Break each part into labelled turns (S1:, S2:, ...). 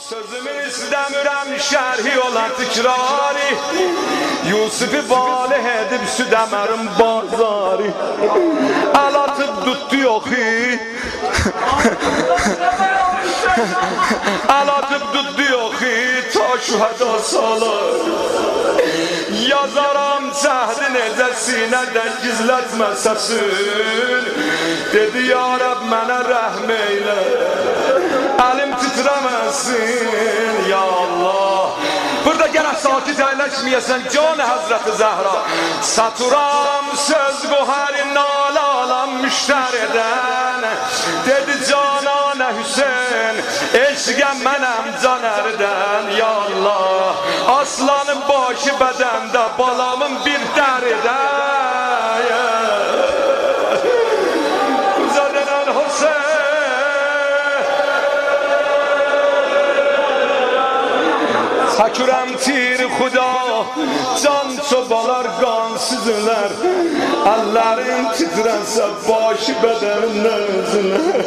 S1: Sözümü istəmirəm şərhi olan tikrari Yusufi valih edib südəmərim bazari Əl atıb tutdu yoxi Əl atıb tutdu yoxi Ta şühəda salar Yazaram cəhdi necə sinədən gizlətməsəsin Dedi ya Rəbb mənə rəhm eylə Əlim titrəməsin ya Allah Burada gene sakit əyləşməyəsən can Həzrəti Zəhra Saturam söz qohərin nalə alam müştərədən Dedi cananə Hüseyin eşqə mənəm canərdən ya Allah Aslanın başı bədəndə balamın bir dəridən Uzadənən Hüseyin Hakürəm tir xuda Can çobalar qansızlar Əllərin titrənsə başı bədənindən özünlər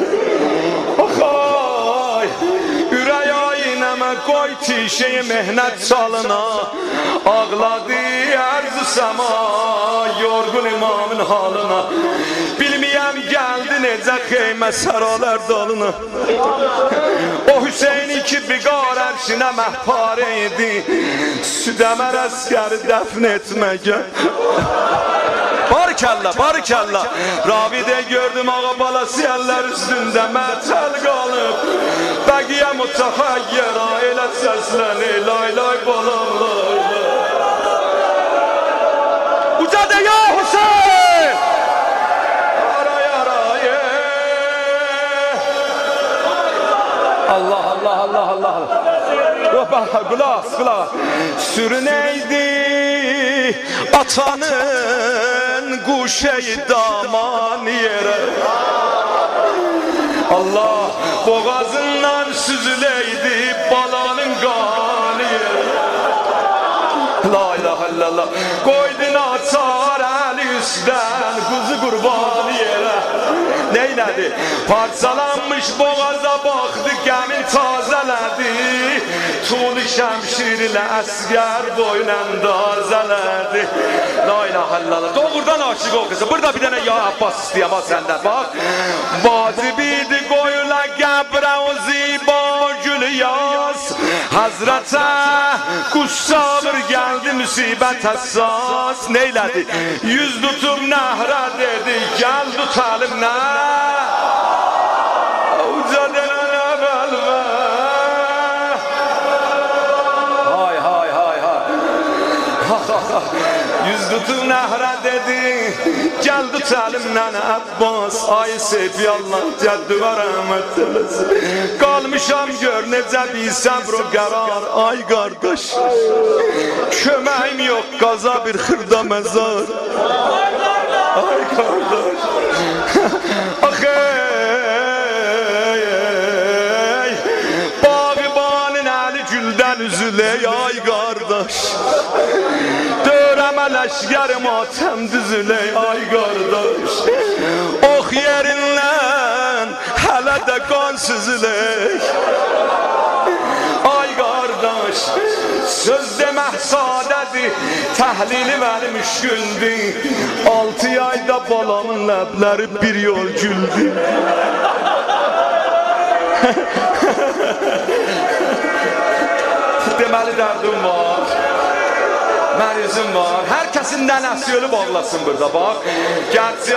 S1: Axay Ürək aynəmə qoy tişəyi mehnət çalına Ağladı ərz-i səma Yorğun imamın halına Bilməyəm gəldi necə xeymə səralar dalına O Hüseyin'i ki biqar ərşinə məhpare idi Südəmər əskəri dəfn etməgə Barikəllə, barikəllə Ravidə gördüm ağa balası əllər üstündə mətəl qalıb Bəqiyə mütəxəyyərə elə səsləni Lay lay balam lay lay Ucadə ya Hüseyin Aray aray Allah Allah Allah Allah Kulak kulak Sürüneydi atanın kuşeyi daman yere Allah boğazından süzüleydi balanın kanı yere La ilahe illallah Koydun atar eli üstten kuzu kurbanı yere Neyledi? Parçalanmış boğaza baktı gəmin tazeledi Tuğlu şemşirle əskər boynunda zələdi La ilahe illallah Doğrudan aşık ol kızı Burada bir tane ya Abbas istəyəm ha səndən bak Vacibidi qoyula qəbrə o ziba gül yaz Hazrətə kuş sabır gəldi müsibət həssas Neylədi? Yüz tutub nəhrə dedi Gəl tutalım nə? Ucadən əvəlmə Hay hay hay hay Yüz tutub nəhrə dedi Gəl tutalım nənə Abbas Ay Seyfi Allah cəddü və rəhmət eləsin Qalmışam gör necə bir səbr o qərar Ay qardaş Köməyim yox qaza bir xırda məzar Ay qardaş Axey Bağıbanın əli güldən üzüley Ay qardaş Dörəmə ləşgəri matəm düzüley Ay qardaş Ox yerindən hələ də qan süzüley Ay qardaş Söz demək sadədir Təhlili mənim müşküldür 6 ayda balamın ləbləri bir yol güldü Deməli dərdim var Mərizim var Hər kəsin nənəsi ölüb ağlasın burada bax Gərçi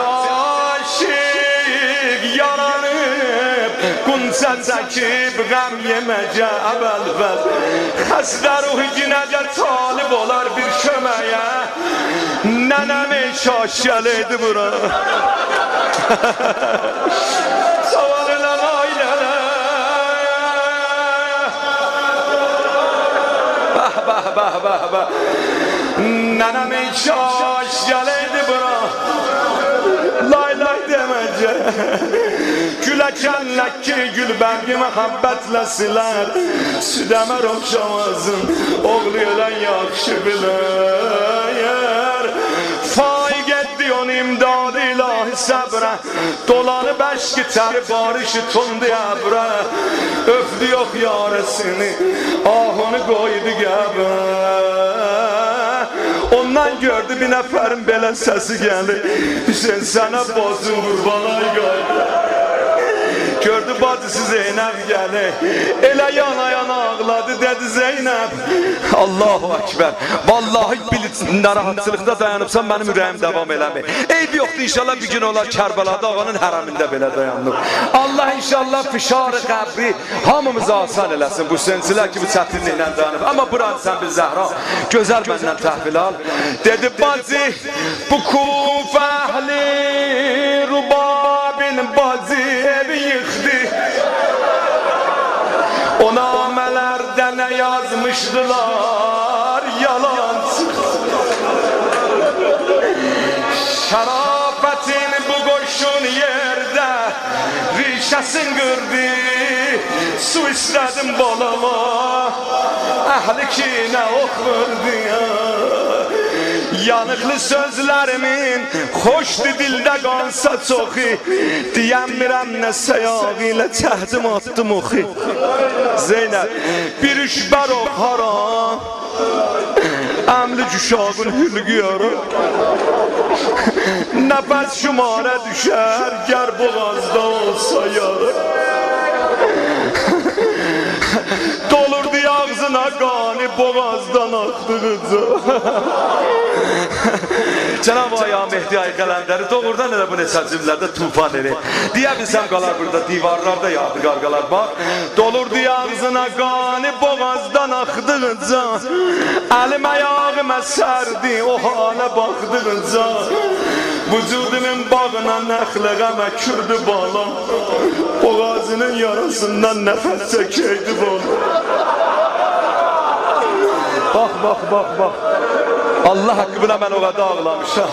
S1: aşıq yaranıb Qunca çəkib qəm yeməcə əvəl-vəl Xəstə ruhi günəcə talib olar bir köməyə Nənəm şaş gələydi bura Saval elən ailələ Bəh bəh bəh bəh bəh Nənəm şaş gələydi bura Lay lay deməcə Güləkənlək ki gül bərgi məhəbbətlə silər Südəmər oxşamazın Oğlu ölən yaxşı bilər Faiq etdi onu imdadı ilahi səbrə dolanıp eşki teri barışı tundu əbrə, öpdü yox yaresini, ahını qoydu qəbə. Ondan gördü bir nəfərin belə səsi gəlir, Hüseyin sənə bozun qurbana qoydu. Gördü bacısı Zeynəb gəlir, elə yana yana ağladı, dedi Zeynəb, Allahu Ekber, vallahi narahatçılıqda dayanıbsan, mənim ürəyim devam eləmir. Eyb yoxdur, inşallah bir gün olar Kərbəlada ağanın hərəmində belə dayanıb. Allah inşallah fişarı qəbri hamımıza asan eləsin, bu sensilər ki bu çətinliklə dayanıb. Amma buranı sən bir Zəhra, gözəl məndən təhvil al. Dedi bacı, bu Kuf əhli rubabin bacı evi yıxdı. O namelerde ne yazmıştılar, yalan çıktı. Şerafetin bu koşun yerde rişesin gördü. Su istedim balama, ehli ki ne okurdu ya. Yanıqlı sözlərimin xoşdu dildə qansa çoxi, deyəmirəm nə səyaq ilə çəhdim atdım oxi. Zeynəb bir üşbər o haram, əmli cüşağın hülgü yarım, nəfəs şumara düşər, gər boğazda olsa yarım. Dolurdu ağzına qani boğazdan axdıqıca. Cenab-ı Aya Mehdi Ay Qələndəri doğrudan elə bu neçə cümlədə tufan erir. Deyə bilsəm qalar burada divarlarda yadigar qalar. Bax, dolurdu ağzına qani boğazdan axdıqıca, əlim ayağıma sərdi o halə baxdıqıca. Vücudumun bağına nəxləğəmə kürdü balam, boğazının yarasından nəfəs çəkəydi balam. Bax, bax, bax, bax. Allah haqqı buna mən o qədər ağlamışam.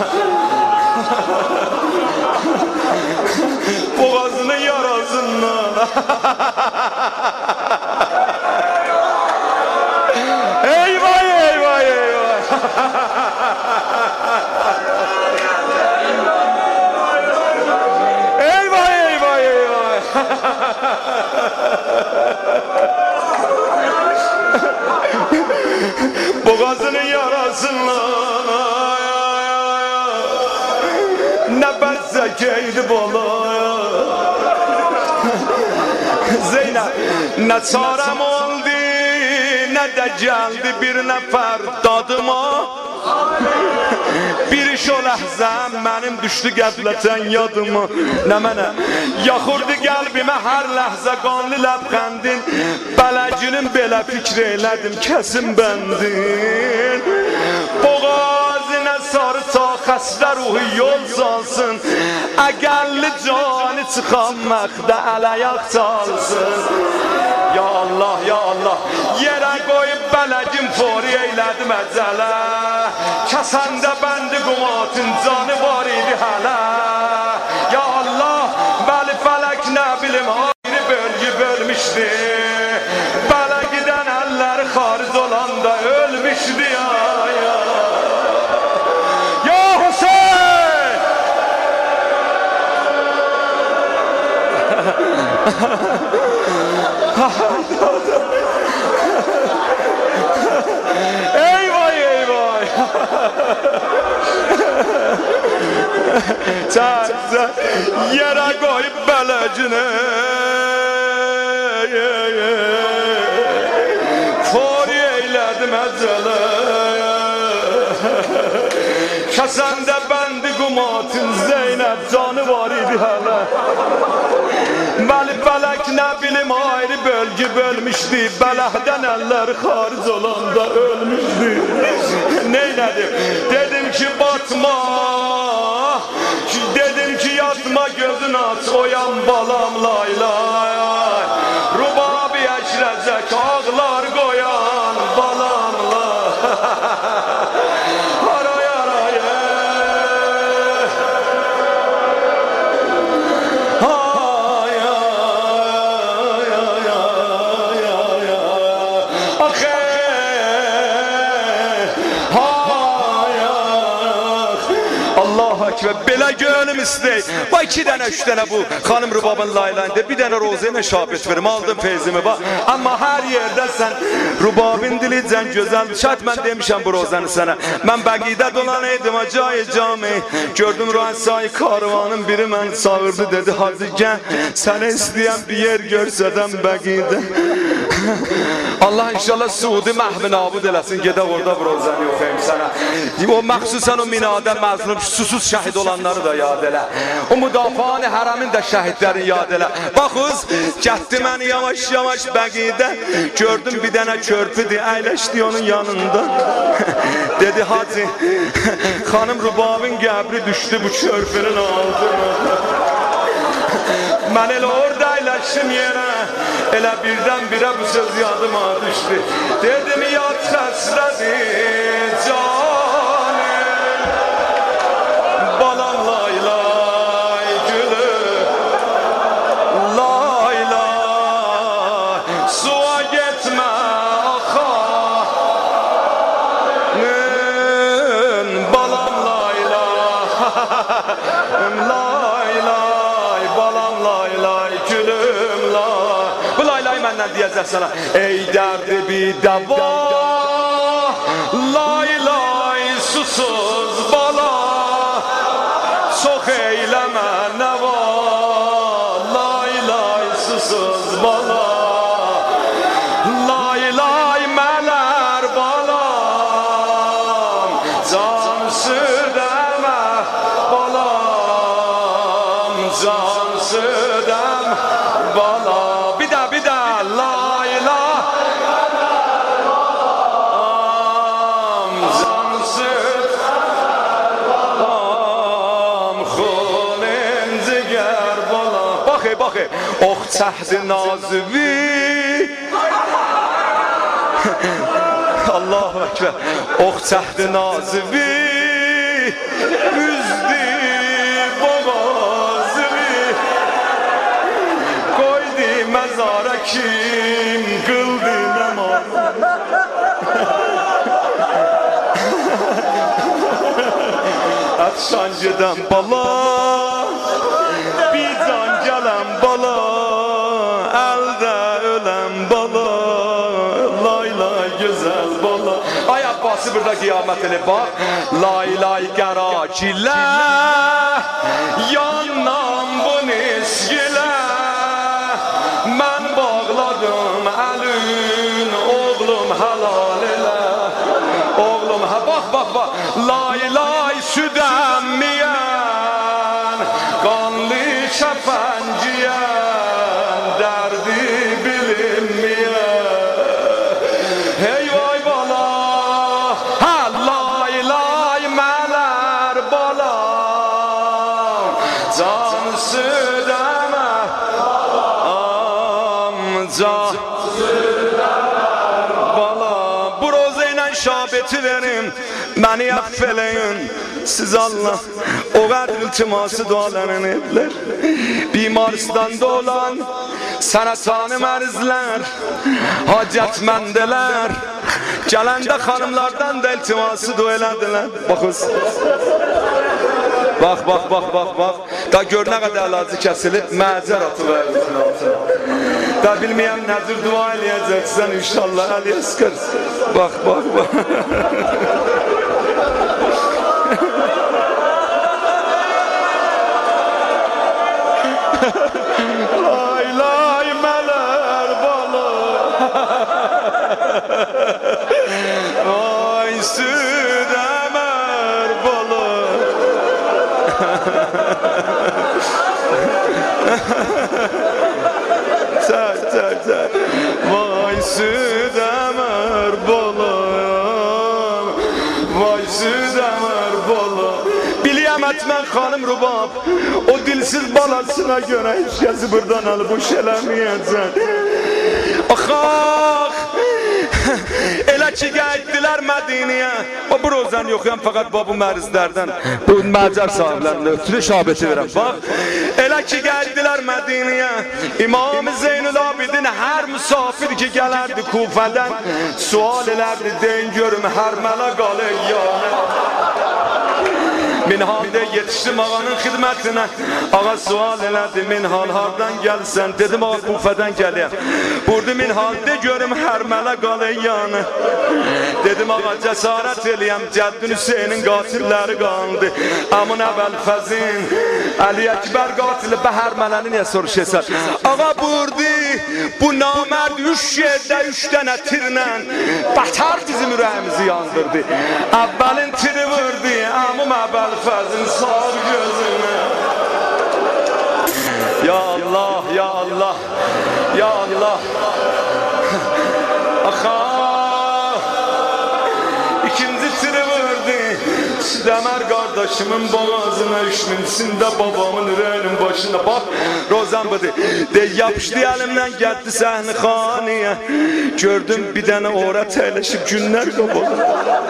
S1: Boğazının yarasından. Eyvay, eyvay, eyvay. Eyvay, eyvay, eyvay. Boğazının yarasından ne bəzzəkəydi bala. Zeynəb ne çarəm oldu, ne de geldi bir nəfər dadıma. Bir iş o ləhzəm mənim düşdü qəflətən yadıma. Nə mənə yaxurdu qəlbimə hər ləhzə qanlı ləbxəndin, bələcinin belə fikr eylədim kəsin bəndin. Boğazına sarı ta xəstə ruhu yol salsın, əqəlli cani çıxan məxdə ələyaq çalsın. Ya Allah, ya Allah, yerə qoyub bələcim fori eylədim əcələ, kəsəndə bəndi qumatın canı var idi hələ. Ya Allah, bəli fələk nə bilim ayrı bölgü bölmüşdü, bələ gidən əlləri xaric olanda ölmüşdü ya. Ya Hüseyin! Eyvay, eyvay! Çəksə yerə qoyub bələcini, fori eylədim əcələ, kəsəndə bəndi qumatın Zeynəb canı var idi hələ. Bəli fələk nə bilim ayrı bölgü bölmüşdü, bələhdən əlləri xaric olanda ölmüşdü. Neylədim? Dedim ki batma, dedim ki yatma gözün aç, oyan balam lay lay. Rubabi əşrəcək ağlar qoyan balam lay. Aray aray. belə gönlüm istey. Bax 2 dənə 3 dənə bu xanım Rubabın laylayında bir dənə rozayla şabit verim. Aldım feyzimi bax. Amma hər yerdə sən Rubabın dilicən gözəl. Şart mən demişəm bu rozanı sənə. Mən Bəqidə dolanaydım acayı cami. Gördüm Rəsai karvanın biri mən çağırdı dedi hacı gəl. Sənə istəyən bir yer görsədəm Bəqidə. Allah inşallah Suudi məhvi nabud eləsin. Gedək orada bu rozanı yoxlayım sənə. O məxsusən o minada məzlum susuz şəhid olanları da yad elə. O müdafianı hərəmin də şəhidlərini yad elə. Baxız, gətdi məni yavaş yavaş Bəqidə. Gördüm bir dənə körpüdür, əyləşdi onun yanında. Dedi hacı, xanım Rubabın qəbri düşdü bu körpünün altına. Mən elə orada əyləşdim yerə. Elə birdən-birə bu söz yadıma düşdü. Dedim yad xəsrədir canım, balam lay lay gülüm, lay lay suya getmə axanın, balam lay lay, lay lay, balam lay lay gülüm lay. Bu laylayı məndən deyəcək sana. Ey dərdi bir dəva, lay lay susuz bala, çox eyləmə nəva, lay lay susuz bala, lay lay mələr balam, can südəmə balam, can südəmə balam. Bir də lay lay can südəmə balam, xulin ciger balam. Baxı, ox çəhdi nazıvi. Allahu Ekber. Ox çəhdi nazıvi, üzdü boğazıvi, koydu mezara kim kıldı namaz. Atşancıdan bala, bir can gelen bala, elde ölen bala, lay lay güzel bala. Ay Abbası burada kıyametini bak. Lay lay Karaçile, yandan bu niskile, mən bağladım əlün, oğlum helal elə, oğlum bak, lay lay süd əmmiyən, qanlı şəfənciyən, dərdi bilinmiyən. Hey vay bala, hə lay lay mələr bala, can südəmə can bala. Bu rozayla şabeti verim, məni affeleyin. Siz Allah o kadar iltiması dualarını etler. Bimaristanda olan sərətanı mərizlər, hacətməndelər, gələndə xanımlardan da iltiması dua elədilər. Baxız. Bak. Da gör nə qədər əlacı kəsilib, məzər atıversin altına. Da bilməyəm nədir dua eləyəcəksən inşallah əliyə sıxırsın. Bak. Lay lay mələr bala, ay süd əmər bala. Çək. Vay süd əmər bala, vay süd əmər bala. Biliyəm etmən xanım Rubab, o dilsiz balasına görə heç kəsi buradan alıp boş eləməyəcək. Ax, elə ki gəldilər Mədiniyə. Bu rozan yoxuyam fəqət bu mərizlərdən, bu məcər sahiblərindən ötürü şabeti verəm. Bax, elə ki gəldilər Mədiniyə, İmam-ı Zeynul Abidin hər müsafir ki gələrdi Kufədən, sual elərdi, deyin görüm hər mənə qalə yanə. Minhal'de yetiştim ağanın xidmətinə. Ağa sual elədi, Minhal hardan gəlsən? Dedim, ağa Kufədən gələyəm. Burdu Minhal'de görüm hərmələ qaləyyanı. Dedim, ağa cəsarət eləyəm, Cəddin Hüseynin qatilləri qaldı. Amun Əbəlfəzin, Əli Əkbər qatili bə hərmələni niyə soruşesən? Ağa burdu, bu namərd 3 yerdə 3 dənə tirlə bətər bizim ürəyimizi yandırdı. Əvvəlin tiri vurdu, Amum Əbəlfəzin sağ gözünə. Ya Allah, ya Allah, ya Allah. Axa, ikinci tiri vurdu. Südəmər qardaşımın boğazına üşmünsündə babamın ürəyinin başına. Bax, Rozan budur. De, yapışdı əlimdən gəldi səhni xaniyə. Gördüm bir dənə orət əyləşib günlər qabalı.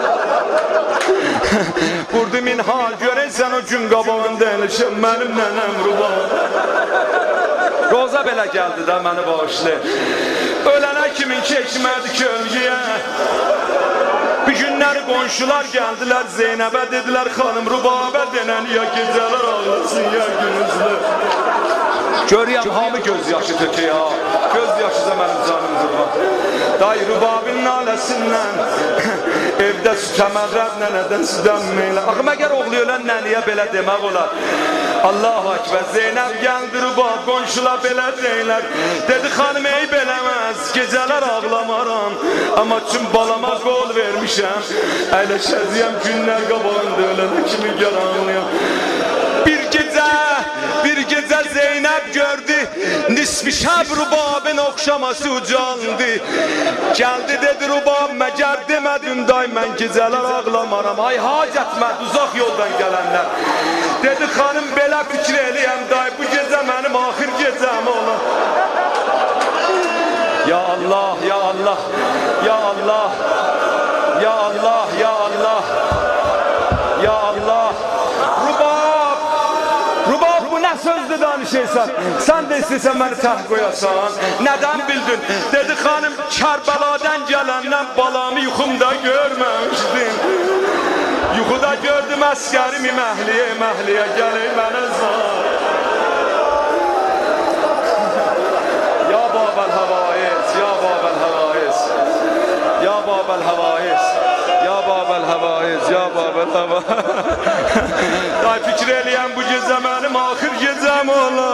S1: Vurdu Minhal, görəysən o gün qabağında əyləşib mənim nənəm Ruban. Roza belə gəldi də məni bağışlı. Ölənə kimin keçmədi kölgəyə. Bir günləri qonşular gəldilər Zeynəbə, dedilər xanım Rubabə denən ya gecələr ağlasın ya günüzlər. Görüyəm hamı göz yaşı tökü ya. Göz yaşıza mənim canım durma. Day Rubabin naləsindən evdə süt əmərrəb nənədən südənməylə. Axı məgər oğlu ölən nəniyə belə demək olar. Allahu Ekber, Zeynəb gəldi Rubab, qonşular belə deyilər. Dedi xanım eyb eləməz, gecələr ağlamaram. Amma çün balama qol vermişəm. Əyləşəcəyəm günlər qabağında ölənə kimi yaranlıyam. Bir gecə Zeynəb gördü, nisfi şəb Rubabin oxşaması ucandı. Gəldi dedi Rubab, məgər demədim day mən gecələr ağlamaram. Ay hacətməd, uzaq yoldan gələnlər. Dedi xanım belə fikir eləyəm day, bu gecə mənim axır gecəm ola. Ya Allah, ya Allah, ya Allah, ya Allah, ya Allah, ya Allah. Rubab bu nə sözdür danışırsan? Sən də istəyirsən məni təh qoyasan. Nədən bildin? Dedi xanım Kərbəladan gələndən balamı yuxumda görməmişdim. Yuxuda gördüm əskərimi məhliyə gəlir mənə zar. Ya Babəl Həvaiz, ya Babəl Həvaiz, ya Babəl Həvaiz, ya Babəl Həvaiz, ya Babəl Həvaiz. Day fikir eləyəm bu gecə mənim axır gecəm ola.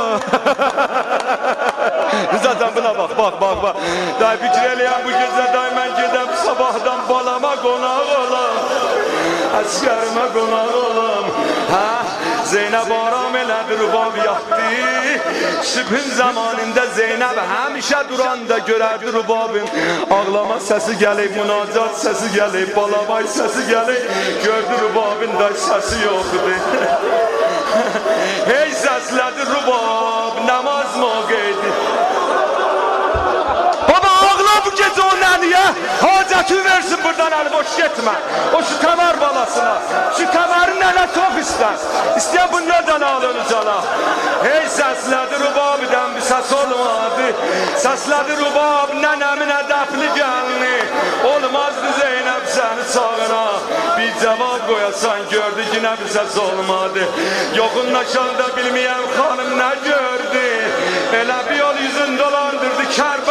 S1: Zaten buna bak. Day fikir eləyəm bu gecə day mən gedəm sabahdan balama qonaq olam. Əskərimə qonaq olam. Zeynəb aram elədi, Rubab yatdı. Sübhün zamanında Zeynəb həmişə duranda görərdi Rubabın ağlama səsi gəlib, münacat səsi gəlib, balabay səsi gəlib. Gördü Rubabın da səsi yoxdur. Hey səslədi Rubab, namaz mövqeydi. Baba ağla bu gecə o nəniyə, hacətin versin buradan əli boş getmə. O şu kəmər balasına, şu kəməri nənə çox istər. İstəyən bu nədən alır cana. Hey səslədi Rubab'dən bir səs olmadı. Səslədi Rubab, nənəmin ədəfli gəlini. Olmazdı Zeynəb səni sağına. Bir cavab qoyasan gördü yine bir səs olmadı. Yoxunlaşanda bilməyəm xanım nə gördü. Elə bir yol yüzün dolandırdı Kərbəla.